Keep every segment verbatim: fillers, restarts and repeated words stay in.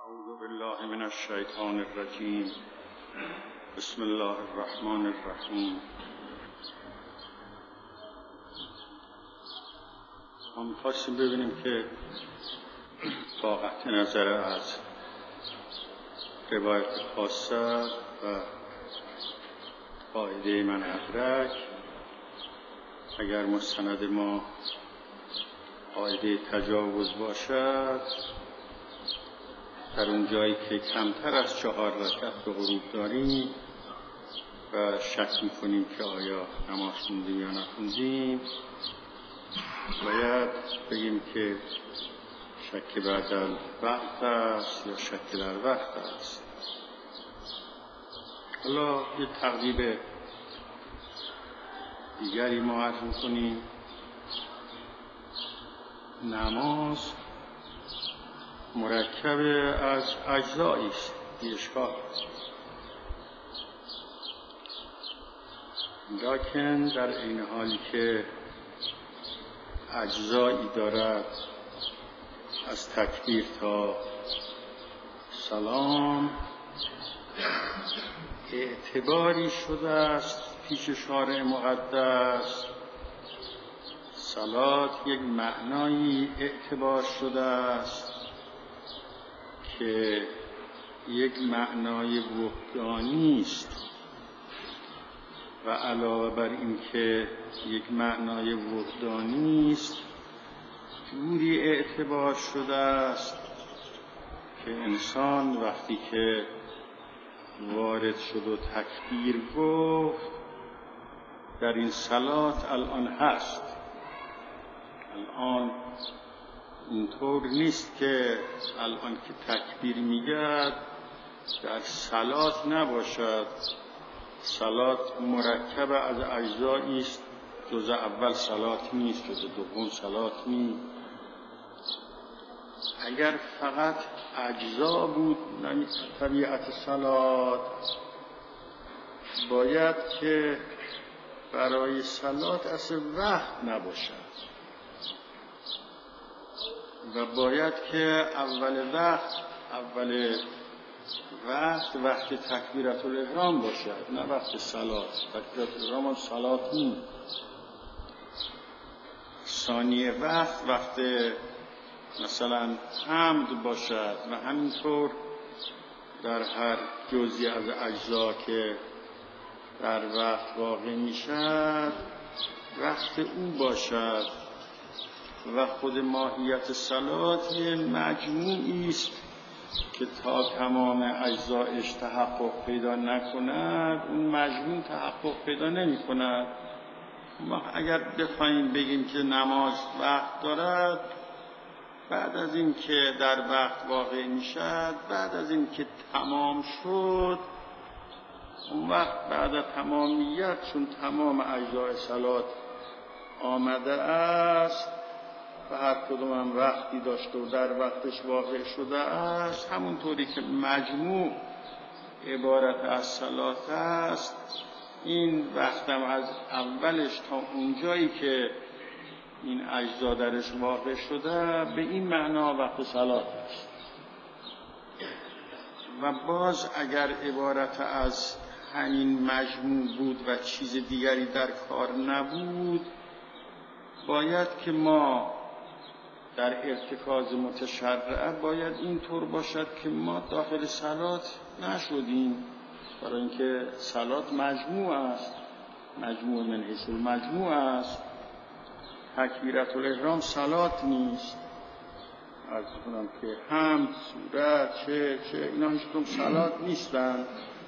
اعوذ بالله من الشیطان الرجیم. بسم الله الرحمن الرحیم. ما می‌خواستیم ببینیم که با قطع نظر از روایت خاصه و قاعده من ادرک، اگر مستند ما قاعده تجاوز باشد، در اون جایی که کمتر از چهار رکعت به غروب داریم و شک می‌کنیم که آیا نماز خوندیم یا نخوندیم، باید بگیم که شک بعد الوقت است یا شک در وقت است. حالا یه تقریب دیگری ما عرض می‌کنیم. نماز مرکب از اجزایی است، اشکال لکن در این حالی که اجزایی دارد، از تکبیر تا سلام اعتباری شده است پیش شارع مقدس. صلات یک معنایی اعتبار شده است که یک معنای وحدانی است و علاوه بر این که یک معنای وحدانی است، جوری اعتبار شده است که انسان وقتی که وارد شد و تکبیر گفت، در این صلات الان هست. الان اینطور نیست که الان که تکبیر میگه در صلات نباشد. صلات مرکب از اجزایی است، جزء اول صلات نیست، جزء دوم صلات نیست. اگر فقط اجزا بود طبیعت صلات، باید که برای صلات اصلا وقت نباشد و باید که اول وقت اول وقت وقت تکبیرت الاحرام باشد، نه وقت صلات. تکبیرت الاحرام هم صلات نیست. ثانیه وقت وقت مثلا حمد باشد و همینطور در هر جزئی از اجزا که در وقت واقع میشد وقت او باشد. و خود ماهیت صلات یه مجموعی است که تا تمام اجزایش تحقق پیدا نکند، اون مجموع تحقق پیدا نمی کند. ما اگر بخوایم بگیم که نماز وقت دارد، بعد از این که در وقت واقع می شد، بعد از این که تمام شد، اون وقت بعد از تمامیت، چون تمام اجزای صلات آمده است و هر کدوم هم وقتی داشته و در وقتش واقع شده است، همونطوری که مجموع عبارت از صلات است، این وقتم از اولش تا اونجایی که این اجزا درش واقع شده به این معنا وقت صلات است. و باز اگر عبارت از همین مجموع بود و چیز دیگری در کار نبود، باید که ما در ارتکاز متشرع باید اینطور باشد که ما داخل صلات نشدیم، برای اینکه صلات مجموع است، مجموع من حیث المجموع است. تکبیرت الاحرام صلات نیست. عرض کنم که حمد، سورت، چه چه اینا هیچکدوم صلات نیستن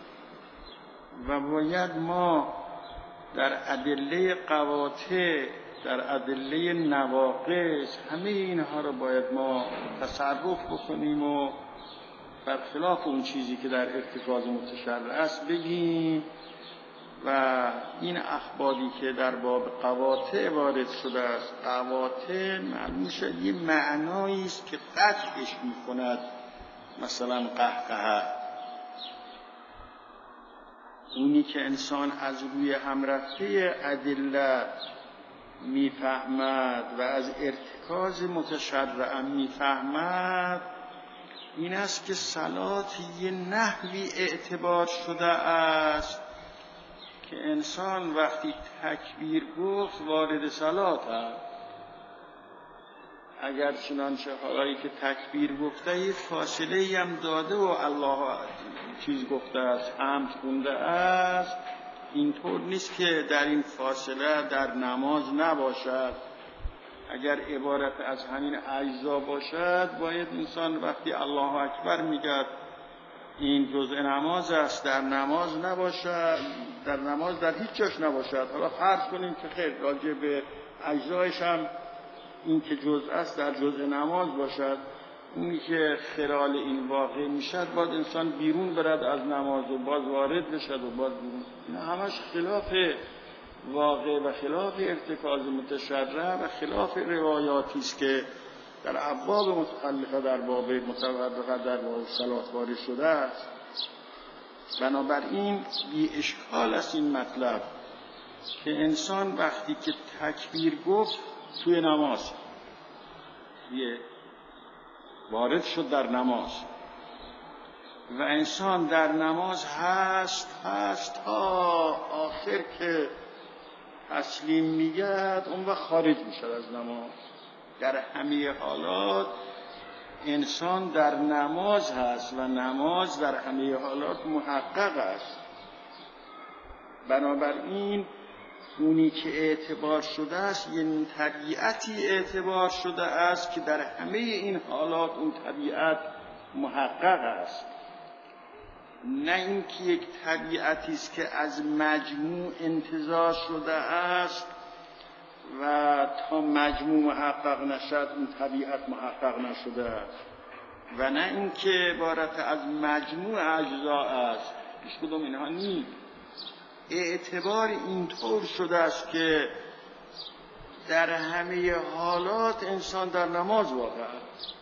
و باید ما در ادله قواطع، در ادله نواقص، همه اینها رو باید ما تصرف بکنیم و برخلاف اون چیزی که در ارتکاز متشرع است بگیم. و این اخباری که در باب قواطع وارد شده است، قواطع معلوم شد یه معنایی است که قطعش می‌کند، مثلا قهقه، اونی که انسان از روی هم رفته ادله میفهمد و از ارتکاز متشرع میفهمد، این است که صلات یه نحوی اعتبار شده است که انسان وقتی تکبیر گفت وارد صلات است. اگر چنانچه حالایی که تکبیر گفته یه فاصله هم داده و الله چیز گفته است، حمد خونده است، اینطور نیست که در این فاصله در نماز نباشد. اگر عبارت از همین اجزا باشد باید انسان وقتی الله اکبر میگه این جزء نماز است، در نماز نباشد، در نماز در هیچ جاش نباشد. حالا فرض کنیم که خیر راجع به اجزایش هم این که جزء است در جزء نماز باشد، اونی که خلال این واقع میشد باید انسان بیرون برد از نماز و باز وارد بشد و باز بیرون. این همش خلاف واقع و خلاف ارتکاز متشرع و خلاف روایاتی است که در ابواب متخلفه در باب متفرقه در باب صلات وارد شده است. بنابراین بی اشکال است این مطلب که انسان وقتی که تکبیر گفت توی نماز یه وارد شد در نماز و انسان در نماز هست هست تا آخر که تسلیم میگد اون وقت خارج میشد از نماز. در همه حالات انسان در نماز هست و نماز در همه حالات محقق است. بنابراین اونی که اعتبار شده است یه طبیعتی اعتبار شده است که در همه این حالات اون طبیعت محقق است، نه اینکه یک طبیعتی است که از مجموع انتزاع شده است و تا مجموع محقق نشد اون طبیعت محقق نشده است، و نه اینکه عبارت از مجموع اجزا است. هیچ کدوم اینها نیست. اعتبار اینطور شده است که در همه حالات انسان در نماز واقع است.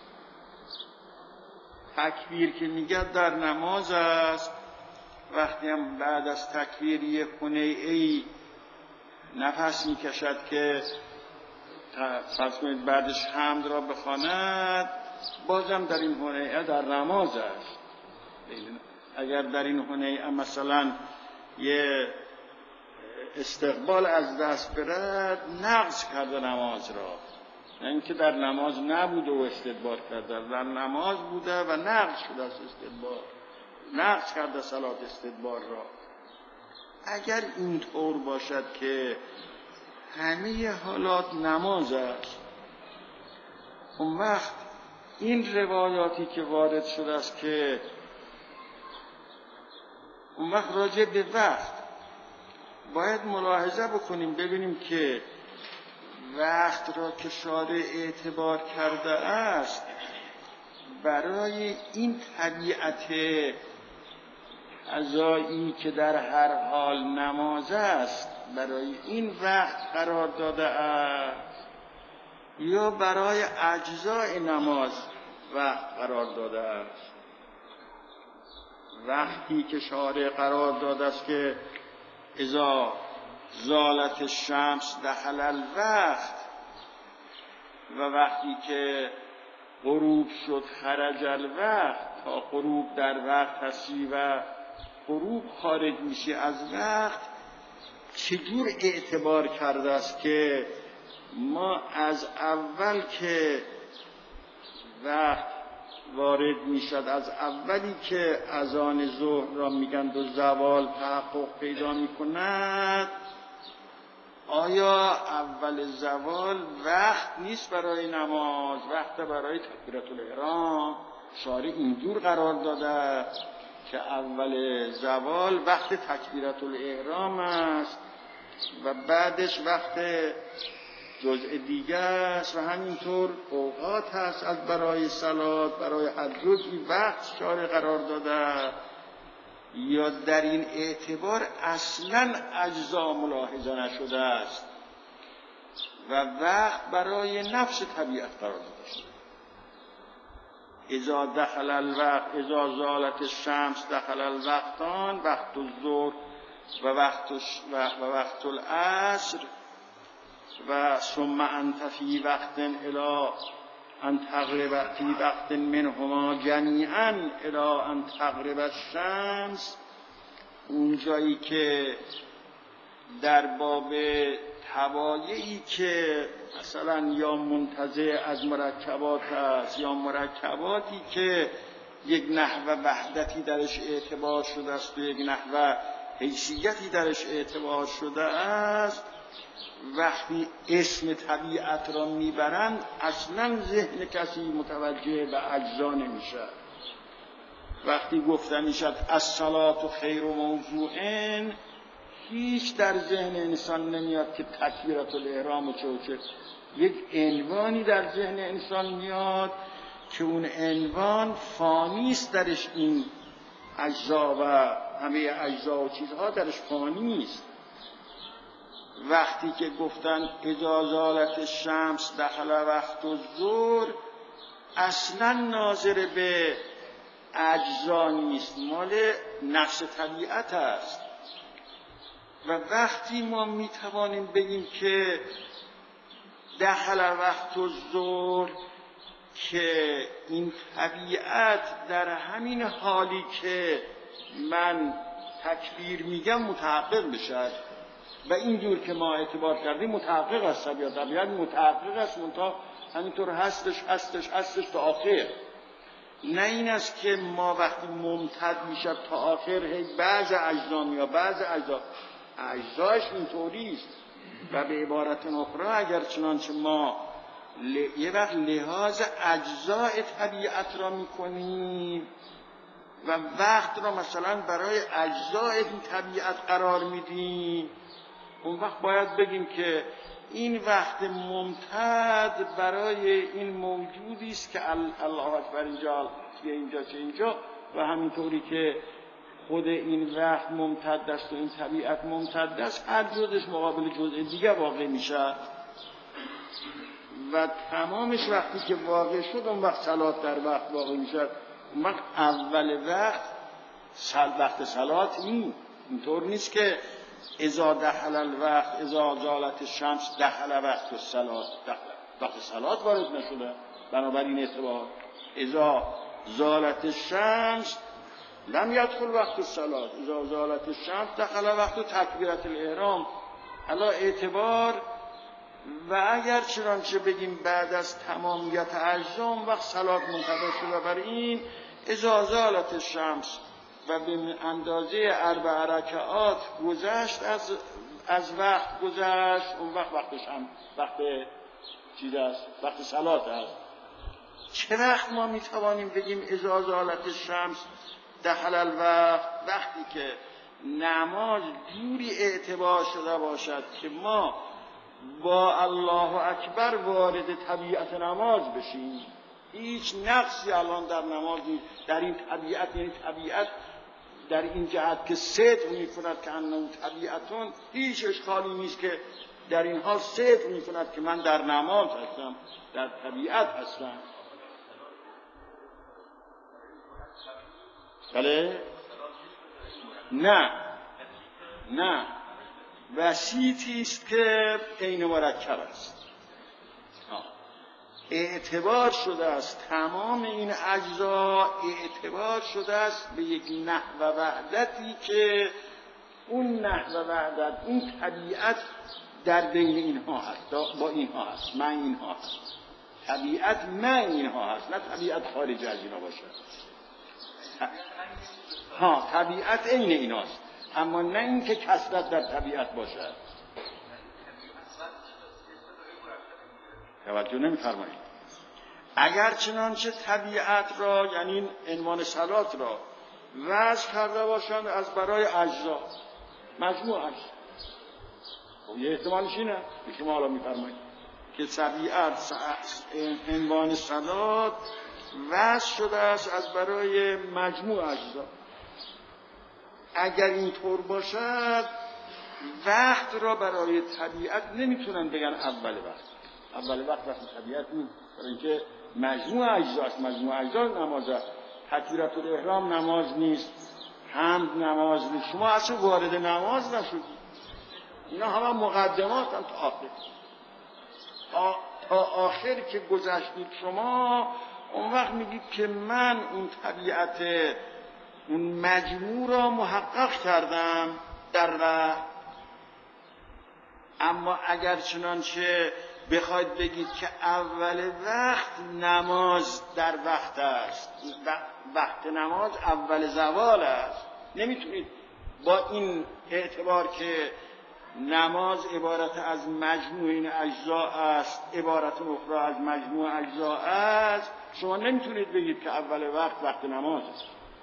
تکبیر که میگه در نماز است، وقتی هم بعد از تکبیر یک هنیه‌ای نفس میکشد که فرض کنید بعدش حمد را بخواند، بازم در این هنیه‌ای در نماز است. اگر در این هنیه‌ای مثلا یه استقبال از دست برد نقض کرده نماز را، نه اینکه در نماز نبوده و استدبار کرده، در نماز بوده و نقض شده است استدبار، نقض کرده صلات استدبار را. اگر اینطور باشد که همه حالات نماز است، اون وقت این روایاتی که وارد شده است که اون وقت راجع به وقت باید ملاحظه بکنیم، ببینیم که وقت را که شارع اعتبار کرده است برای این طبیعت قضایی که در هر حال نماز است، برای این وقت قرار داده است یا برای اجزای نماز وقت قرار داده است. وقتی که شارع قرار داده است که اذا زالت الشمس دخل الوقت، و وقتی که غروب شد خرج الوقت، تا غروب در وقت هستی و غروب خارج میشی از وقت، چجور اعتبار کرده است که ما از اول که وقت وارد میشد، از اولی که اذان ظهر را میگند و زوال تحقق پیدا میکند، آیا اول زوال وقت نیست برای نماز، وقت برای تکبیرة الاحرام؟ شارع اینجور قرار داده که اول زوال وقت تکبیرة الاحرام است و بعدش وقت جزء دیگه است و همینطور اوقات هست از برای صلات، برای هر جزئی وقت شارع قرار داده، یا در این اعتبار اصلاً اجزا ملاحظه نشده است و وقت برای نفس طبیعت قرار داده شده. اذا دخل الوقت، اذا زالت الشمس دخل الوقتان، وقت الظهر و وقت و وقت العصر و ثم انت فی وقت الی ان تغرب فی وقت منهما جمیعا الی ان تغرب الشمس، اونجایی که در باب توایعی که مثلا یا منتزع از مرکبات است یا مرکباتی که یک نحو وحدتی درش اعتبار شده است و یک نحو حیثیتی درش اعتبار شده است، وقتی اسم طبیعت را میبرند اصلا ذهن کسی متوجه به اجزا نمیشه. وقتی گفته میشد الصلاة خیر موضوع، هیچ در ذهن انسان نمیاد که تکبیرة الاحرام و چه و چه. یک عنوانی در ذهن انسان میاد که اون عنوان فانی است درش، این اجزا و همه اجزا و چیزها درش فانی است. وقتی که گفتن اذا زالت الشمس دخل وقت الظهر، اصلا ناظر به اجزا نیست، مال نفس طبیعت است. و وقتی ما میتوانیم بگیم که دخل وقت الظهر، که این طبیعت در همین حالی که من تکبیر میگم متحقق بشد، و اینجور که ما اعتبار کردیم متحقق است. طبیعت طبیعت متحقق است، منتها همینطور هستش هستش هستش تا آخر. نه این است که ما وقتی ممتد میشد تا آخر هی بعض اجزا یا بعض اجزا اجزاش اینطوری است. و به عبارت اخرى اگر چنانچه ما ل... یه وقت لحاظ اجزاء طبیعت را میکنیم و وقت را مثلا برای اجزاء این طبیعت قرار میدیم، اون وقت باید بگیم که این وقت ممتد برای این موجودی است که الله اکبر اینجا چه اینجا چه اینجا، و همینطوری که خود این وقت ممتد است و این طبیعت ممتد است، هر جزش مقابل جزء دیگه واقع میشه و تمامش وقتی که واقع شد اون وقت صلات در وقت واقع میشه. اون وقت اول وقت سل وقت صلات این اینطور نیست که اذا دخل الوقت اذا زالت الشمس دخل وقت الصلات، وقت صلات وارد نشده. بنابراین اعتبار اذا زالت الشمس لم يدخل وقت الصلات، اذا زالت الشمس دخل وقت تکبیرة الاحرام. حالا اعتبار و اگر چنانچه بگیم بعد از تمامیت اجزا وقت صلات منتظر شده، بر این اذا زالت الشمس و به اندازه اربع رکعات گذشت از از وقت گذشت، اون وقت وقتش هم وقت چیز است، وقت صلات است. چه وقت ما میتوانیم بگیم اذا زالت الشمس دخل الوقت؟ وقتی که نماز جوری اعتبار شده باشد که ما با الله اکبر وارد طبیعت نماز بشیم. هیچ نقصی الان در نماز نیست، در این طبیعت، یعنی طبیعت در این جهت که صدق میکند که انه طبیعتون، هیچ اشکالی نیست که در این حال صدق میکند که من در نماز هستم، در طبیعت هستم. بله؟ نه نه وسیطی است که عین مرکب است. اعتبار شده است تمام این اجزا، اعتبار شده است به یک نحو وحدتی که اون نحو وحدت، اون طبیعت در بین اینها هست، با اینها هست، من اینها هست. طبیعت من اینها هست، نه طبیعت خارج از اینا باشه. ها طبیعت عین ایناست، اما نه اینکه کثرت در طبیعت باشد. توجه نمی‌فرمایید. اگر چنانچه طبیعت را، یعنی عنوان صلات را وضع کرده باشند از برای اجزا، مجموع اجزا، خب یه احتمالش اینه که شما حالا می‌فرمایید که طبیعت عنوان صلات وضع شده است از برای مجموع اجزا. اگر اینطور باشد وقت را برای طبیعت نمیتونن بگن اول وقت. اول وقت وقت طبیعت نیست، برای اینکه مجموع اجزاست. مجموع اجزا نماز است. تکبیرة الاحرام نماز نیست، حمد نماز نیست. شما اصلا وارد نماز نشدید. اینا همه مقدمات هم تا آخر. تا آخر که گذشتید شما، اون وقت میگید که من اون طبیعت اون مجموع را محقق کردم در وقت. اما اگر چنانچه بخواید بگید که اول وقت نماز در وقت است، وقت نماز اول زوال است، نمیتونید با این اعتبار که نماز عبارت از مجموع این اجزا است، عبارت اخرى از مجموع اجزا است، شما نمیتونید بگید که اول وقت وقت نماز است.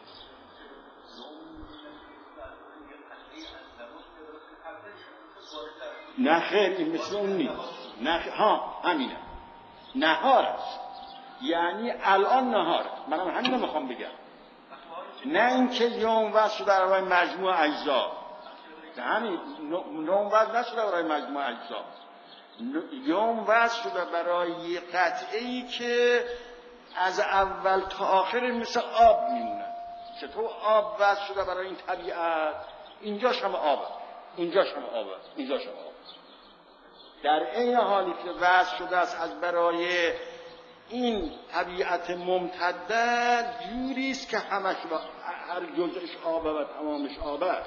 نه خیر، این مثل اون نیست. نه خیر. ها همینه، نهار است، یعنی الان نهار. منم همین رو میخوام بگم، نه اینکه یوم وصل شده برای مجموع اجزا، همین یوم وصل نشده برای مجموع اجزا، یوم وصل شده برای قطعه‌ای که از اول تا آخر مثل آب میمونه. چطور آب وصل شده برای این طبیعت؟ اینجاش هم آبه، اینجاش هم آبه، اینجاش هم آبه. در این حالی که وصل شده است از برای این طبیعت ممتده، جوری است که همش هر جزءش آبه و تمامش آبه.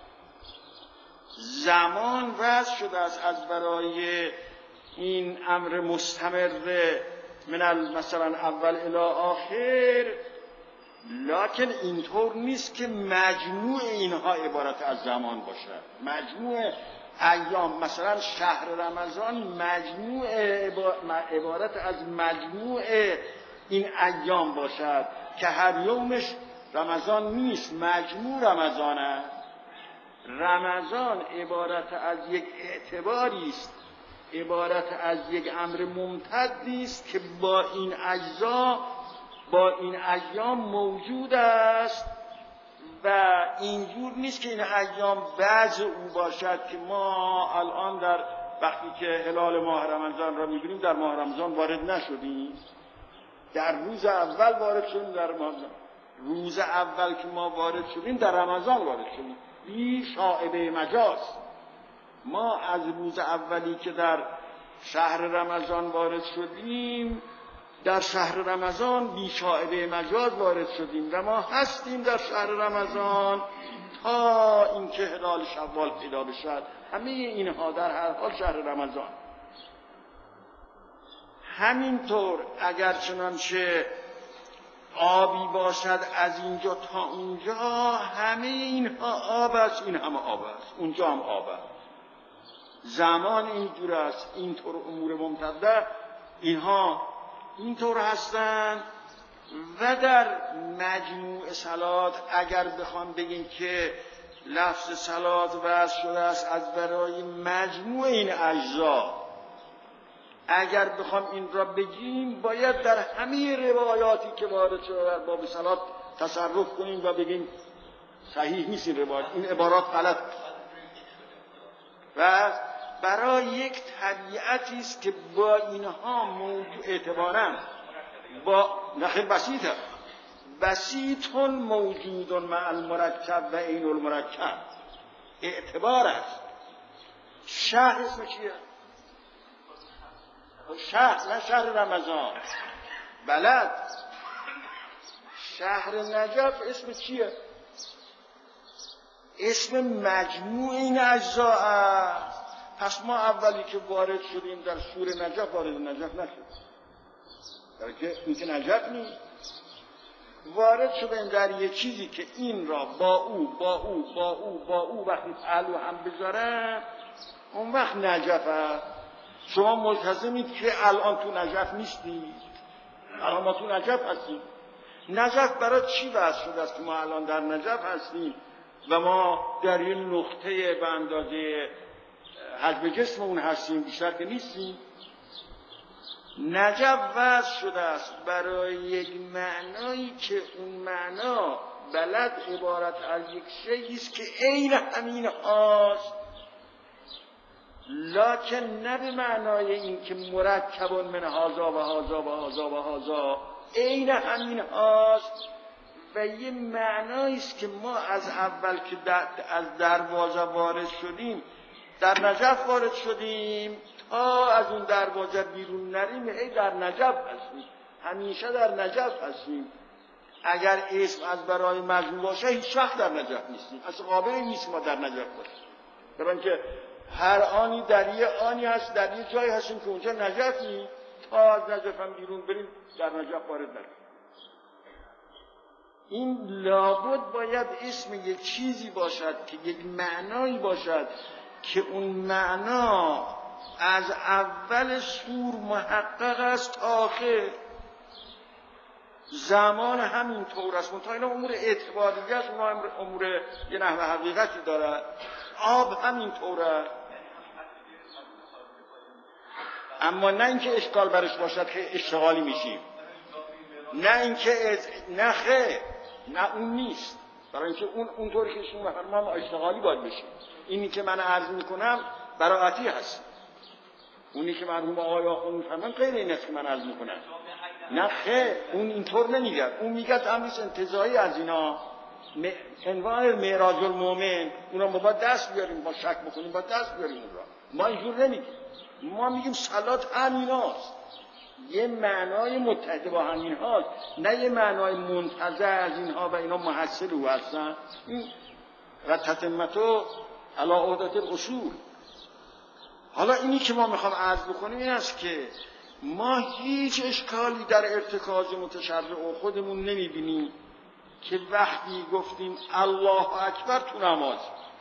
زمان وضع شده است از برای این امر مستمر من مثلا اول الی آخر، لکن اینطور نیست که مجموع اینها عبارت از زمان باشد. مجموع ایام مثلا شهر رمضان مجموع عبارت از مجموع این ایام باشد که هر یومش رمضان نیست، مجموع رمضان است. رمضان عبارت از یک اعتباری است، عبارت از یک امر ممتدی است که با این اجزا، با این ایام موجود است و اینجور نیست که این ایام بعض او باشد که ما الان در وقتی که هلال ماه رمضان را می‌بینیم در ماه رمضان وارد نشدیم، در روز اول وارد شدیم، در رمضان روز اول که ما وارد شدیم در رمضان وارد شدیم. این شائبه مجاز، ما از روز اولی که در شهر رمضان وارد شدیم در شهر رمضان بی شائبه مجاز وارد شدیم و ما هستیم در شهر رمضان تا اینکه هلال شوال پیدا بشد. همه اینها در هر حال شهر رمضان. همینطور اگر چنانچه آبی باشد از اینجا تا اونجا، همه اینها آب است، این همه آب است، اونجا هم آب است. زمان اینجور است، اینطور امور ممتده اینها اینطور هستند. و در مجموع صلات اگر بخوام بگیم که لفظ صلات وضع شده است از برای مجموع این اجزا، اگر بخوام این را بگیم باید در همه روایاتی که وارد شده در باب صلات تصرف کنیم و بگیم صحیح نیست این روایت، این عبارات غلط. و برای یک طبیعتی است که با اینها موجود اعتباراً با نخیر بسیطه بسیطون موجودون مع المرکب و این المرکب اعتبار است. شهر اسم چیه؟ شهر، نه شهر رمضان، بلد. شهر نجف اسم چیه؟ اسم مجموع این اجزا است. پس ما اولی که وارد شدیم در سور نجف وارد نجف نشدیم، در که این که نجف نیست، وارد شدیم در یک چیزی که این را با او با او با او با او وقتی پهلو هم بذارن اون وقت نجف است. شما ملتزمید که الان تو نجف نیستید، الان ما تو نجف هستیم. نجف برای چی وضع شده است که ما الان در نجف هستیم و ما در این نقطه به اندازه حجم جسممون هستیم، بیشتر که نیستیم؟ نجف وضع شده است برای یک معنایی که اون معنا بلد عبارت از یک شیئی است که عین همین هاست، لکن نه به معنای این که مرکب من هذا و هذا و هذا و هذا، عین همین هاست. و یه معنایی است که ما از اول که در از دروازه وارد شدیم در نجف وارد شدیم تا از اون دروازه بیرون نریم هی در نجف هستیم، همیشه در نجف هستیم. اگر اسم از برای مجنون باشه هیچ وقت در نجف نیستیم، اصلا قابل نیست ما در نجف باشیم. برای اینکه هر آنی در یه آنی هست، در یه جایی هستیم که اونجا نجف نیست، تا از نجف هم بیرون بریم در نجف وارد نشیم. این لابد باید اسم یک چیزی باشد که یک معنایی باشد که اون معنا از اول سور محقق است تا آخر. زمان همین طور است، منتها اینا امور اعتباریه است، اونا امور یه نحو حقیقتی دارد. آب همین طوره، اما نه اینکه اشکال برش باشد که اشتغالی میشیم، نه اینکه نه خیر، نه اون نیست. برای اینکه اون اونطوری که ایشون فرمودن اشتغالی باید بشیم. اینی که من عرض میکنم براعتی هست، اونی که مرحوم آقای آخوند میفرمایند غیر این است که من عرض میکنم. نه خیر، اون اینطور نمیگه، اون میگه امریس انتزاعی از اینا عنوان معراج المؤمن، اونا ما باید دست بیاریم، ما شک بکنیم باید دست بیاریم اون را. ما اینجور نمیگیم، ما میگیم صلات همیناست، یه معنای متحد با همین هاست، نه یه معنای منتزع از اینها و اینا محصل او هستن. این و تتمتو علی عهدت الاصول. حالا اینی که ما میخوام عرض بکنیم این است که ما هیچ اشکالی در ارتکاز متشرع خودمون نمیبینیم که وقتی گفتیم الله اکبر تو نماز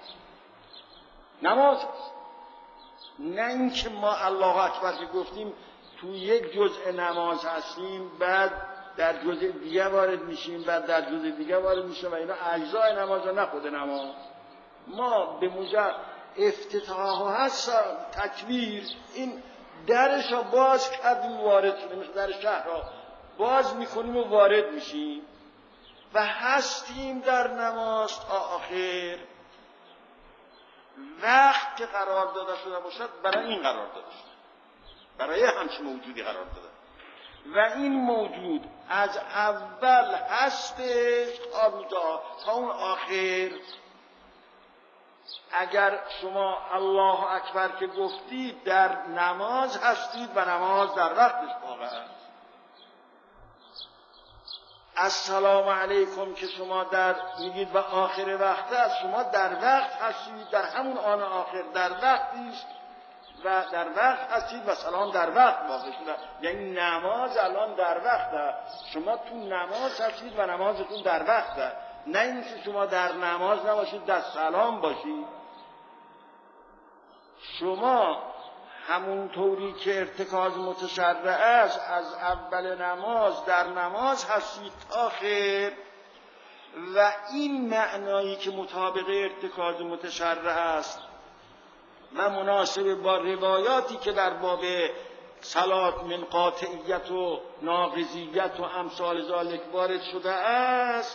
نماز است. نه اینکه ما الله اکبر که گفتیم تو یک جزء نماز هستیم، بعد در جزء دیگه وارد میشیم، بعد در جزء دیگه وارد میشیم و اینا اجزای نماز و نه خود نماز. ما به مجرد افتتاح هست تکبیر این درش را باز کردیم وارد شدیم، مثل در شهر را باز میکنیم و وارد میشیم و هستیم در نماز تا آخر. وقت که قرار داده شده باشد برای این قرار داده شده، برای همچین موجودی قرار داده و این موجود از اول هستش تا روزا تا اون آخر. اگر شما الله اکبر که گفتید در نماز هستید و نماز در وقتش واقع است. السلام علیکم که شما در میگید و آخر وقت است، شما در وقت هستید، در همون آن آخر در وقتی است و در وقت هستید و سلام در وقت واقع شده. یعنی نماز الان در وقت است، شما تو نماز هستید و نمازتون در وقت است، نه اینکه شما در نماز نباشید در سلام باشید. شما همون طوری که ارتکاز متشرع است از اول نماز در نماز هستید تا آخر و این معنایی که مطابق ارتکاز متشرع است و مناسب با روایاتی که در باب صلات من قاطعیت و ناقضیت و امثال ذالک وارد شده است،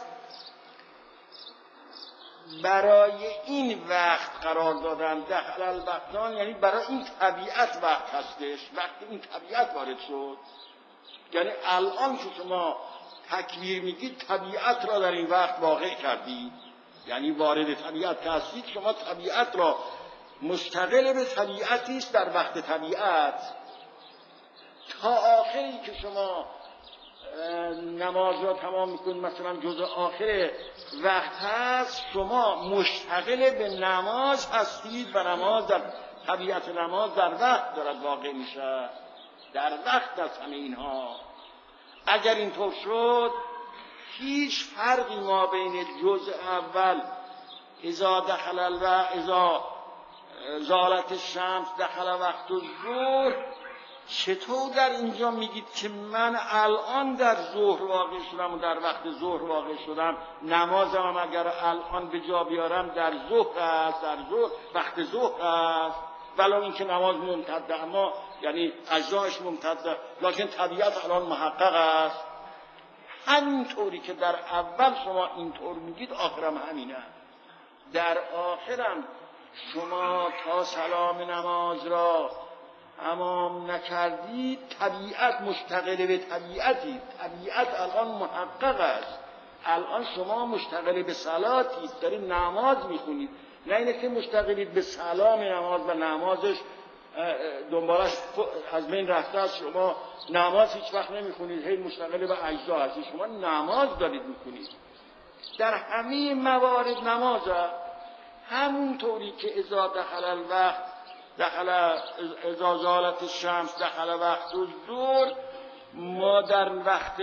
برای این وقت قرار دادن دخل الوقتان، یعنی برای این طبیعت وقت هستش. وقتی این طبیعت وارد شد، یعنی الان که شما تکبیر میگید طبیعت را در این وقت واقع کردید، یعنی وارد طبیعت که هستید، شما طبیعت را مستقل به طبیعتی است در وقت طبیعت تا آخری که شما نماز را تمام میکنید، مثلا جزء آخر وقت هست، شما مشتغل به نماز هستید و نماز در طبیعت نماز در وقت دارد واقع میشه، در وقت است همه اینها. اگر اینطور شد هیچ فرقی ما بین جزء اول اذا دخل الوقت اذا زالت الشمس دخل وقت الظهر، چطور در اینجا میگید که من الان در ظهر واقع شدم و در وقت ظهر واقع شدم، نمازم اگر الان به جا بیارم در ظهر است، در ظهر وقت ظهر است، ولو اینکه نماز ممتده، اما یعنی اجزایش ممتده، لکن طبیعت الان محقق است. همینطوری که در اول شما اینطور میگید آخرم همینه. در آخرم شما تا سلام نماز را تمام نکردید، طبیعت مشتغل به طبیعتی، طبیعت الان محقق است. الان شما مشتغل به صلاتید، دارید نماز میخونید، نه اینه که مشتغلید به سلام نماز و نمازش دنبالش از بین رفته است. شما نماز هیچ وقت نمیخونید، هی مشتغل به اجزا هستید. شما نماز دارید میکنید. در همه موارد نماز همون طوری که اذا دخل الوقت دخل اذا زالت الشمس دخل وقت الظهر، ما در وقت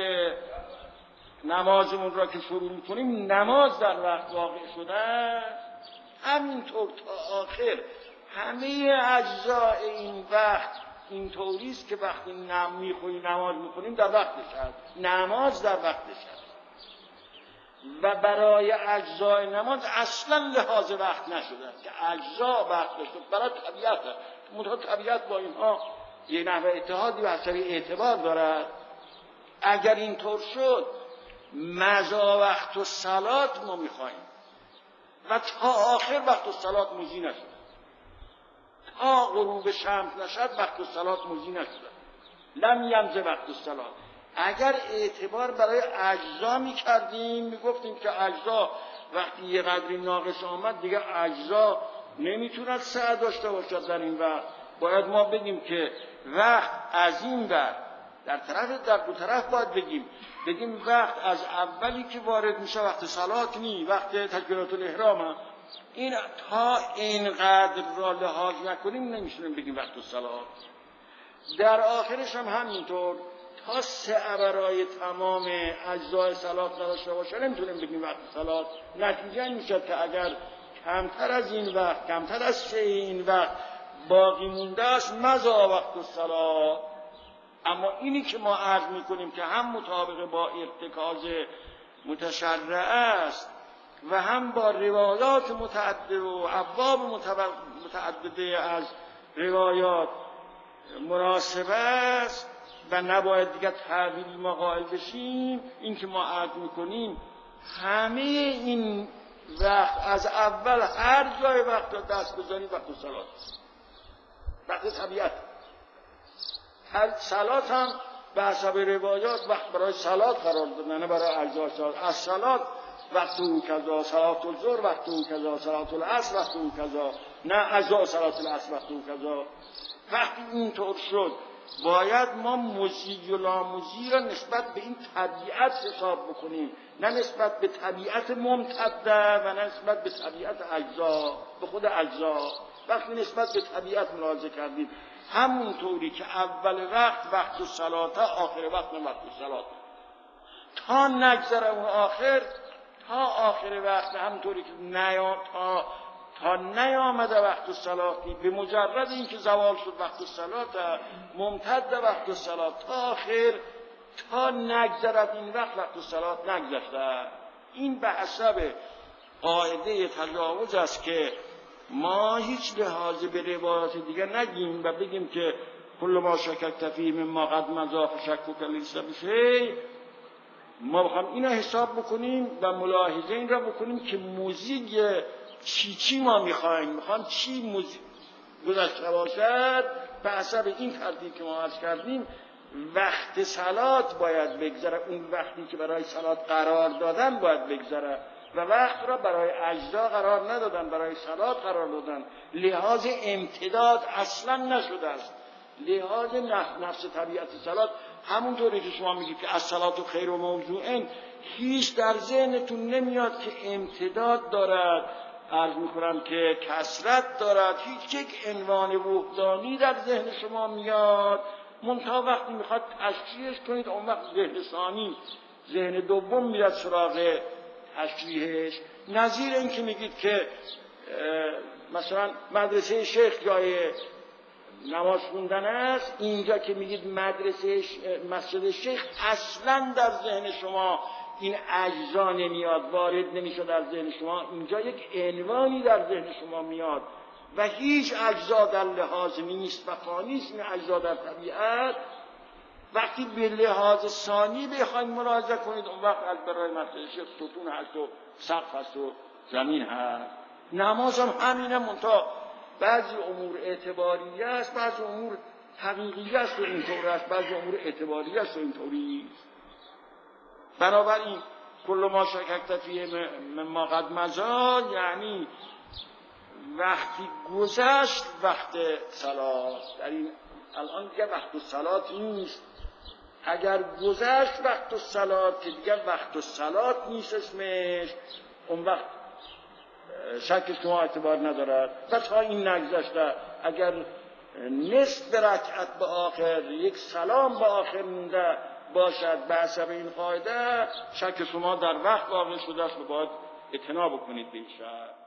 نمازمون را که شروع میکنیم نماز در وقت واقع شده، همینطور تا آخر همه اجزای این وقت اینطوری است که وقتی نم میخونیم نماز میکنیم در وقتش هست، نماز در وقتش هست و برای اجزای نماز اصلا لحاظ وقت نشده که اجزا وقت داشته، برای طبیعت منتها طبیعت با اینها یه نحوه اتحادی و حسابی اعتبار دارد. اگر اینطور شد مضا وقت و صلات ما میخوایم و تا آخر وقت و صلات مضی نشد، تا غروب شمس نشد وقت و صلات مضی نشد، لم یمض وقت و صلات. اگر اعتبار برای اجزا میکردیم میگفتیم که اجزا وقتی یه قدری ناقص آمد دیگه اجزا نمیتوند سعی داشته باشد در این وقت، باید ما بگیم که وقت از این وقت در طرف در دو طرف باید بگیم بگیم وقت از اولی که وارد میشه وقت صلات نی، وقت تکبیرات الاحرام. این تا اینقدر را لحاظ نکنیم نمیشونیم بگیم وقت صلات. در آخرش هم همینطور تا سعی برای تمام اجزای صلات نداشته باشه نمیتونیم بگیم وقت صلات. نتیجه این میشه که اگر کمتر از این وقت کمتر از سه این وقت باقی مونده است مضا وقت صلات. اما اینی که ما عرض میکنیم که هم مطابق با ارتکاز متشرع است و هم با روایات متعدده و ابواب متعدده از روایات مناسب است و نباید دیگر تعبیری ما قائل بشیم، این که ما عرض میکنیم همه این وقت از اول هر جای وقت دست بزنید وقت صلات، وقت طبیعت. هر صلات هم به حسب روایات وقت برای صلات قرار دادن، نه برای اجزای صلات. از صلات وقت او کذا، صلات الظهر وقت او کذا، صلات العصر وقت او کذا، نه اجزای صلات العصر وقت او کذا. وقتی اینطور شد باید ما مضی و لامضی را نسبت به این طبیعت حساب بکنیم، نه نسبت به طبیعت ممتده و نه نسبت به طبیعت اجزا، به خود اجزا. وقتی نسبت به طبیعت ملاحظه کردیم همون طوری که اول وقت وقت و صلاته، آخر وقت وقت و صلات، تا نگذره اون آخر، تا آخر وقت همونطوری که نیا تا تا نیامده وقت و صلاتی، به مجرد اینکه زوال شد وقت و صلات ممتد وقت و صلات تا آخر، تا نگذرد این وقت وقت و صلات نگذشته. این به حسب قاعده تجاوز است که ما هیچ لحاظ به روایات دیگر نگیم و بگیم که کل ما شککت فیه مما قد مضی فشکک لیس بشیء. ما بخوام اینو حساب بکنیم و ملاحظه این را بکنیم که موزیک چی چی ما میخوایم، میخوام چی موزیک گذشته باشد. به حسب این ترتیب که ما عرض کردیم وقت صلات باید بگذره، اون وقتی که برای صلات قرار دادن باید بگذره و وقت را برای اجزا قرار ندادن، برای صلات قرار دادن. لحاظ امتداد اصلا نشده است. لحاظ نفس طبیعت صلات همونطوری که شما میگید که الصلات خیر و موضوعن، هیچ در ذهنتون نمیاد که امتداد دارد، عرض میکنم که کثرت دارد، هیچ یک عنوان وحدانی در ذهن شما میاد. منتها وقتی میخواد تشریحش کنید اون وقت ذهن ثانی، ذهن دوم میاد سراغ تشریحش. نظیر این که میگید که مثلا مدرسه شیخ جای نماز خوندن است، اینجا که میگید مدرسه مسجد شیخ، اصلا در ذهن شما این اجزا نمیاد، وارد نمیشه در ذهن شما. اینجا یک عنوانی در ذهن شما میاد و هیچ اجزا در لحاظ نیست و فانیست این اجزا در طبیعت. وقتی به لحاظ ثانی بخواید ملاحظه کنید اون وقت از برای مسجد شیخ ستون هست و سقف هست و زمین هست. نماز هم همینه، منتها بعضی امور اعتباریه است، بعضی امور حقیقیه است و اینطور است، بعضی امور اعتباریه است و اینطوری است. بنابراین کل ما شککت فیه مما قد مضی، یعنی وقتی گذشت وقت صلات، در این الان دیگه وقت صلات نیست. اگر گذشت وقت صلات که دیگه وقت صلات نیست اسمش، اون وقت شک شما اعتبار ندارد. و تا این نگذشته اگر نصف رکعت به آخر یک سلام به آخر مونده باشد به حسب این قاعده، شک شما در وقت واقع شده است و باید اعتنا بکنید به این شرط.